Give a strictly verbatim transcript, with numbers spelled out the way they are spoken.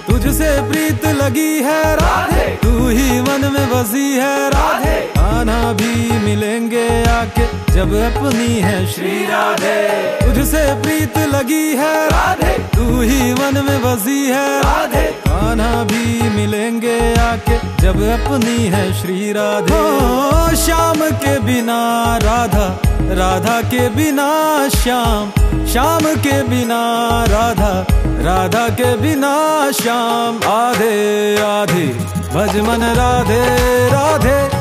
तुझसे प्रीत लगी है राधे, तू ही मन में बसी है राधे। आना भी मिलेंगे आके जब अपनी है श्री राधे। तुझसे प्रीत लगी है राधे, तू ही मन में बसी है राधे। आना भी मिलेंगे आके जब अपनी है श्री राधे। ओ श्याम के बिना राधा, राधा के बिना श्याम, श्याम के बिना राधा, राधा के बिना श्याम। आधे आधे भज मन राधे राधे।